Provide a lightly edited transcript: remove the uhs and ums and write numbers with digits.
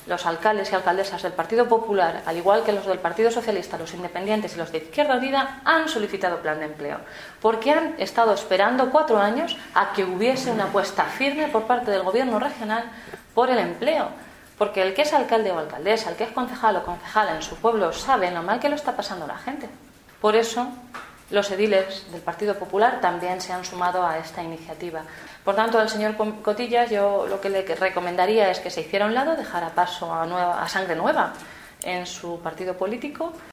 los alcaldes y alcaldesas del Partido Popular, al igual que los del Partido Socialista, los independientes y los de Izquierda Unida, han solicitado plan de empleo, porque han estado esperando 4 años a que hubiese una apuesta firme por parte del Gobierno regional por el empleo. Porque el que es alcalde o alcaldesa, el que es concejal o concejala en su pueblo, sabe lo mal que lo está pasando la gente. Por eso, los ediles del Partido Popular también se han sumado a esta iniciativa. Por tanto, al señor Cotillas, yo lo que le recomendaría es que se hiciera a un lado, dejara paso a sangre nueva en su partido político.